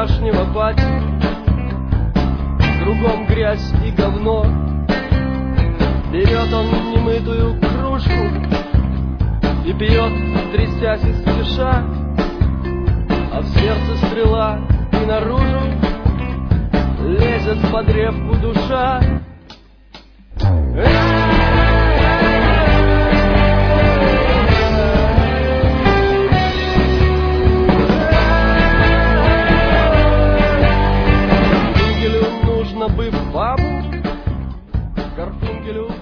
вчерашнего пати. Кругом грязь и говно. Берет он немытую кружку и пьет, трясясь и спеша, а в сердце стрела, и наружу лезет под репку душа. Гарфункелю нужно бы в бабу, Гарфункелю